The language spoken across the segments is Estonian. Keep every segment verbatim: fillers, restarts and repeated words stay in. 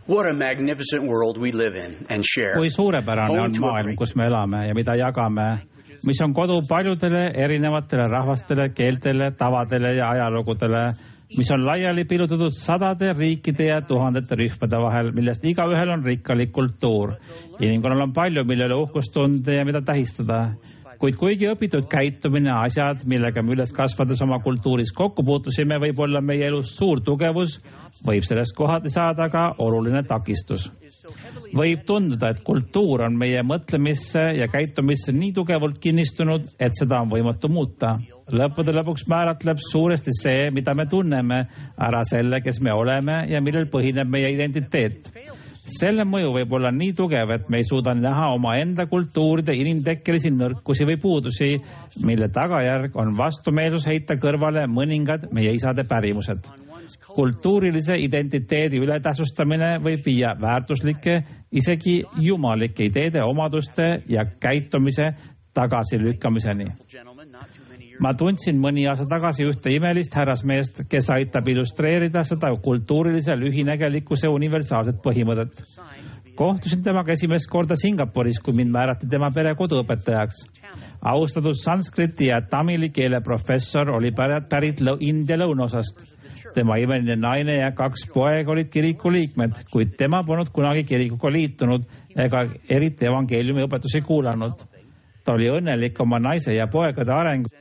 What a magnificent world we live in and share. Kui suurepärane on maailm, kus me elame ja mida jagame, mis on kodu paljudele erinevatele rahvastele, keeltele, tavadele ja ajalugudele, mis on laiali pilutatud sadade riikide ja tuhandete rühmade vahel, millest igaühel on rikkalik kultuur. Inimkonnal on palju, millele uhkust tunda ja mida tähistada. Kuid kuigi õpitud käitumine, asjad, millega me üles kasvades oma kultuuris kokku puutusime, võib olla meie elus suur tugevus, võib sellest kohati saada ka oluline takistus. Võib tunduda, et kultuur on meie mõtlemisse ja käitumisse nii tugevalt kinnistunud, et seda on võimatu muuta. Lõppude lõpuks määratleb suuresti see, mida me tunneme, ära selle, kes me oleme ja millel põhineb meie identiteet. Selle mõju võib olla nii tugev, et me ei suuda näha oma enda kultuuride inimtekkelisi nõrkusi või puudusi, mille tagajärg on vastumeelsus heita kõrvale mõningad meie isade pärimused. Kultuurilise identiteedi ületäsustamine võib viia väärtuslike, isegi jumalike ideede, omaduste ja käitumise tagasilükkamiseni. Ma tundsin mõni aasta tagasi ühte imelist härrasmeest, kes aitab illustreerida seda kultuurilise lühinägelikkuse universaalset põhimõtet. Kohtusin temaga esimest korda Singapuris, kui mind määrati tema pere koduõpetajaks. Austatud sanskriti ja tamili keele professor oli pärit India lõunaosast. Tema imeline naine ja kaks poeg olid kiriku liikmed, kuid tema polnud kunagi kirikuga liitunud ega eriti evangeeliumi õpetusi kuulanud. Ta oli õnnelik oma naise ja poegade arengu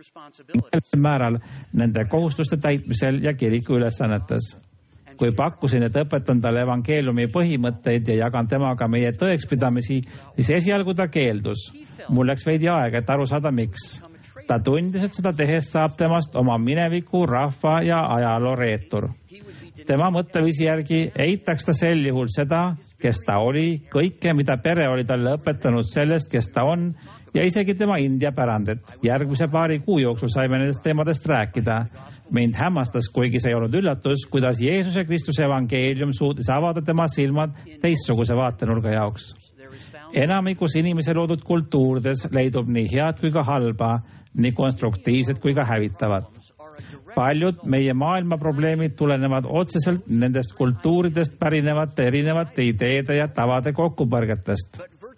ning määral nende kohustuste täitmisel ja kiriku ülesannetes. Kui pakkusin, et õpetan talle evangeeliumi põhimõtteid ja jagan temaga meie tõekspidamisi, siis esialgu ta keeldus. Mul läks veidi aega, et aru saada, miks. Ta tundis, et seda tehes saab temast oma mineviku, rahva ja ajaloo reetur. Tema mõtteviisi järgi eitaks ta sel juhul seda, kes ta oli, kõike, mida pere oli talle õpetanud sellest, kes ta on, ja isegi tema India pärandit. Järgmise paari kuu jooksul saime nendest teemadest rääkida. Mind hämmastas, kuigi see ei olnud üllatus, kuidas Jeesuse Kristuse evangeelium suutis avada tema silmad teistsuguse vaatenurga jaoks. Enamikus inimese loodud kultuurides leidub nii head kui ka halba, nii konstruktiivsed kui ka hävitavad. Paljud meie maailma probleemid tulenevad otseselt nendest kultuuridest pärinevate erinevate ideede ja tavade kokkupõrgetest.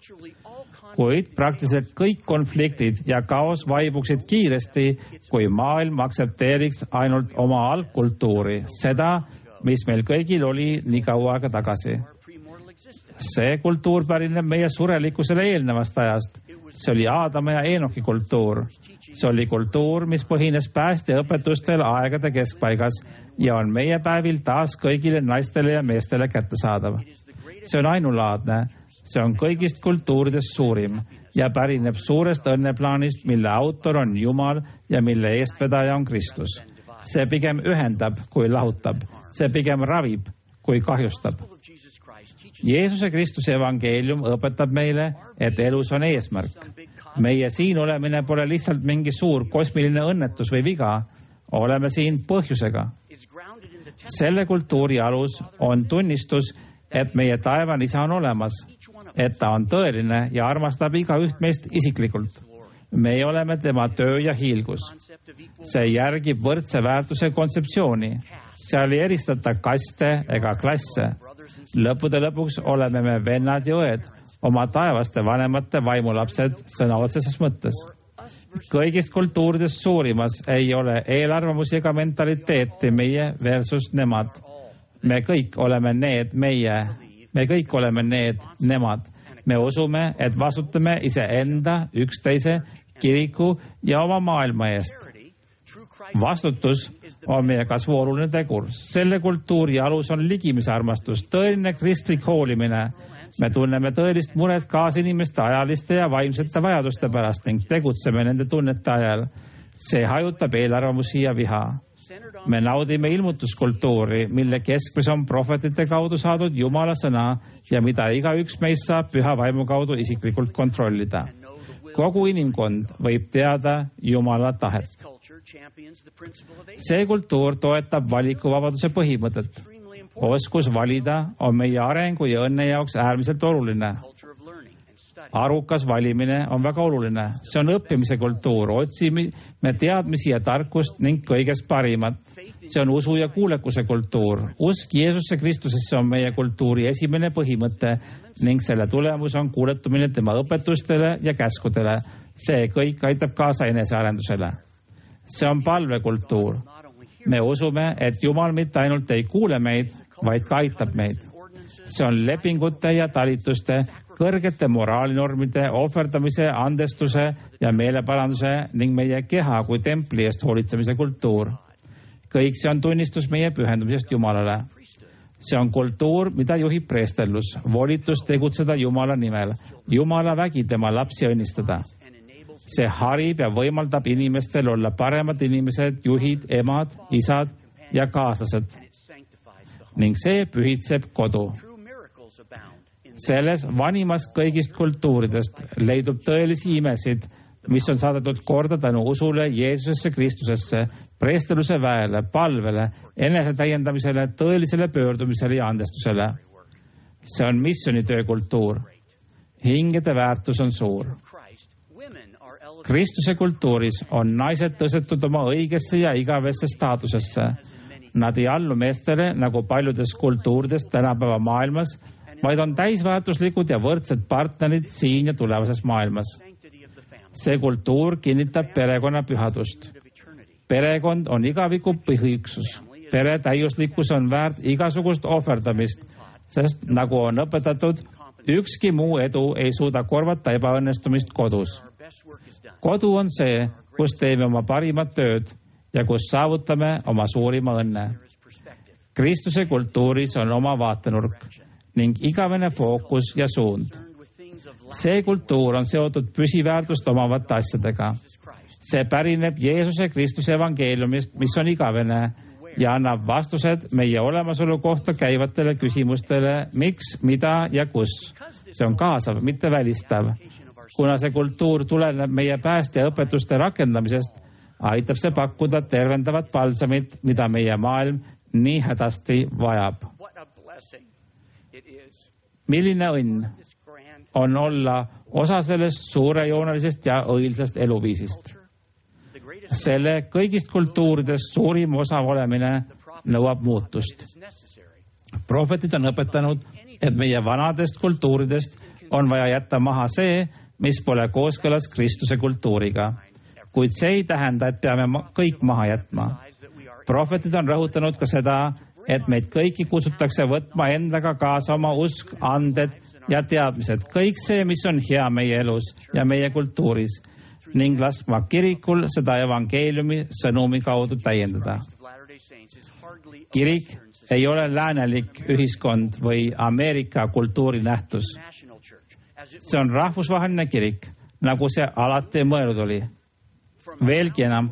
Kuid praktiliselt kõik konfliktid ja kaos vaibuksid kiiresti, kui maailm aktsepteeriks ainult oma algkultuuri, seda, mis meil kõigil oli nii kaua aega tagasi. See kultuur pärineb meie surelikkusele eelnevast ajast. See oli Aadama ja Eenoki kultuur. See oli kultuur, mis põhines päästja õpetustel aegade keskpaigas ja on meie päevil taas kõigile naistele ja meestele kättesaadav. See on ainulaadne. See on kõigist kultuuridest suurim ja pärineb suurest õnneplaanist, mille autor on Jumal ja mille eestvedaja on Kristus. See pigem ühendab, kui lahutab. See pigem ravib, kui kahjustab. Jeesuse Kristuse evangeelium õpetab meile, et elus on eesmärk. Meie siin olemine pole lihtsalt mingi suur kosmiline õnnetus või viga. Oleme siin põhjusega. Selle kultuuri alus on tunnistus, et meie taevan isa on olemas, et ta on tõeline ja armastab igaüht meist isiklikult. Me oleme tema töö ja hiilgus. See järgib võrdse väärtuse kontseptsiooni. Seal ei eristata kaste ega klasse. Lõppude lõpuks oleme me vennad ja õed, oma taevaste vanemate vaimulapsed sõna otseses mõttes. Kõigist kultuuridest suurimas ei ole eelarvamusi ega mentaliteeti meie versus nemad. Me kõik oleme need meie, me kõik oleme need nemad. Me usume, et vastutame iseenda, üksteise, kiriku ja oma maailma eest. Vastutus on meie kasvu oluline tegur. Selle kultuuri alus on ligimisarmastus, tõeline kristlik hoolimine. Me tunneme tõelist muret kaasinimeste ajaliste ja vaimsete vajaduste pärast ning tegutseme nende tunnete ajal. See hajutab eelarvamusi ja viha. Me naudime ilmutuskultuuri, mille keskmes on prohvetite kaudu saadud Jumala sõna ja mida igaüks meist saab püha vaimu kaudu isiklikult kontrollida. Kogu inimkond võib teada Jumala tahet. See kultuur toetab valikuvabaduse põhimõtet. Oskus valida on meie arengu ja õnne jaoks äärmiselt oluline. Arukas valimine on väga oluline. See on õppimise kultuur. Otsime, me teadmisi ja tarkust ning kõigest parimat. See on usu ja kuulekuse kultuur. Usk Jeesusse Kristusesse on meie kultuuri esimene põhimõte ning selle tulemus on kuuletumine tema õpetustele ja käskudele. See kõik aitab kaasa enesearendusele. See on palvekultuur. Me usume, et Jumal mitte ainult ei kuule meid, vaid ka aitab meid. See on lepingute ja talituste, kõrgete moraalinormide, ohverdamise, andestuse ja meeleparanduse ning meie keha kui templi eest hoolitsemise kultuur. Kõik see on tunnistus meie pühendumisest Jumalale. See on kultuur, mida juhib preestellus, volitus tegutseda Jumala nimel, Jumala vägi tema lapsi õnnistada. See harib ja võimaldab inimestel olla paremad inimesed, juhid, emad, isad ja kaaslased. Ning see pühitseb kodu. Selles vanimas kõigist kultuuridest leidub tõelisi imesid, mis on saadetud korda tänu usule Jeesusesse Kristusesse, preesteluse väele, palvele, enese täiendamisele, tõelisele pöördumisele ja andestusele. See on missionitöö kultuur. Hingede väärtus on suur. Kristuse kultuuris on naised tõstetud oma õigesse ja igavesse staatusesse. Nad ei allu meestele nagu paljudes kultuurides tänapäeva maailmas, vaid on täisväärtuslikud ja võrdsed partnerid siin ja tulevases maailmas. See kultuur kinnitab perekonna pühadust. Perekond on igaviku põhiüksus. Pere täiuslikkus on väärt igasugust ohverdamist, sest nagu on õpetatud, ükski muu edu ei suuda korvata ebaõnnestumist kodus. Kodu on see, kus teeme oma parimat tööd ja kus saavutame oma suurima õnne. Kristuse kultuuris on oma vaatenurk ning igavene fookus ja suund. See kultuur on seotud püsiväärtust omavate asjadega. See pärineb Jeesuse Kristuse evangeeliumist, mis on igavene ja annab vastused meie olemasolu kohta käivatele küsimustele, miks, mida ja kus. See on kaasav, mitte välistav. Kuna see kultuur tuleneb meie pääste ja õpetuste rakendamisest, aitab see pakkuda tervendavat palsamit, mida meie maailm nii hädasti vajab. Milline õnn on olla osa sellest suurejoonelisest ja õilsast eluviisist. Selle kõigist kultuuridest suurim osa olemine nõuab muutust. Prohvetid on õpetanud, et meie vanadest kultuuridest on vaja jätta maha see, mis pole kooskõlas Kristuse kultuuriga. Kuid see ei tähenda, et peame kõik maha jätma. Prohvetid on rõhutanud ka seda, et meid kõiki kutsutakse võtma endaga kaasa oma usk, anded ja teadmised. Kõik see, mis on hea meie elus ja meie kultuuris ning laskma kirikul seda evangeeliumi sõnumi kaudu täiendada. Kirik ei ole läänelik ühiskond või Ameerika kultuurinähtus. See on rahvusvaheline kirik, nagu see alati mõeldud oli. Veelgi enam,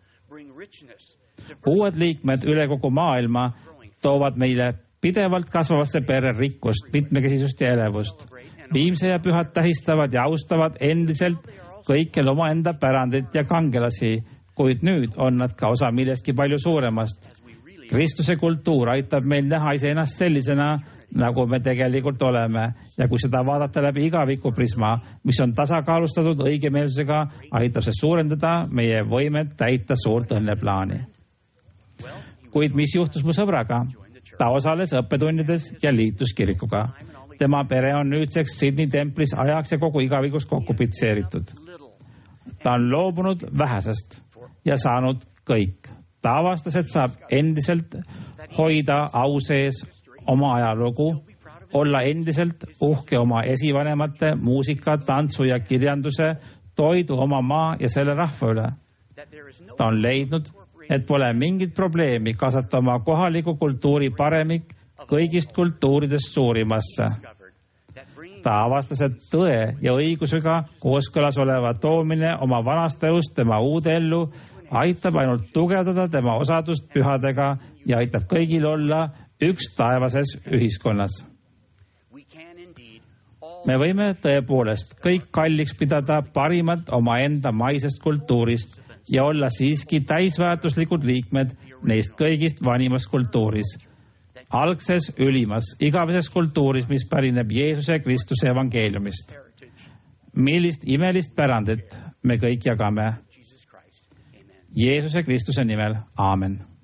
uued liikmed üle kogu maailma toovad meile pidevalt kasvavasse perre rikkust, mitmekesisust ja elevust. Viimse ja pühad tähistavad ja austavad endiselt kõikjal omaenda pärandit ja kangelasi, kuid nüüd on nad ka osa millestki palju suuremast. Kristuse kultuur aitab meil näha iseennast sellisena, nagu me tegelikult oleme ja kui seda vaadata läbi igaviku prisma, mis on tasakaalustatud õigemeelsusega, aitab see suurendada meie võimet täita suurt õnneplaani. Kuid mis juhtus mu sõbraga? Ta osales õppetundides ja liitus kirikuga. Tema pere on nüüdseks Sydney templis ajaks ja kogu igavikus kokku pitseeritud. Ta on loobunud vähesest ja saanud kõik. Ta avastas, et saab endiselt hoida au sees oma ajalugu, olla endiselt uhke oma esivanemate, muusika, tantsu ja kirjanduse, toidu oma maa ja selle rahva üle. Ta on leidnud, et pole mingit probleemi kaasata oma kohaliku kultuuri paremik kõigist kultuuridest suurimasse. Ta avastas, et tõe ja õigusega kooskõlas oleva toomine oma vanast elust tema uude ellu aitab ainult tugevdada tema osadust pühadega ja aitab kõigil olla üks taevases ühiskonnas. Me võime tõepoolest kõik kalliks pidada parimat omaenda maisest kultuurist ja olla siiski täisväärtuslikud liikmed neist kõigist vanimas kultuuris. Algses, ülimas, igaveses kultuuris, mis pärineb Jeesuse Kristuse evangeeliumist. Millist imelist pärandit me kõik jagame. Jeesuse Kristuse nimel, aamen.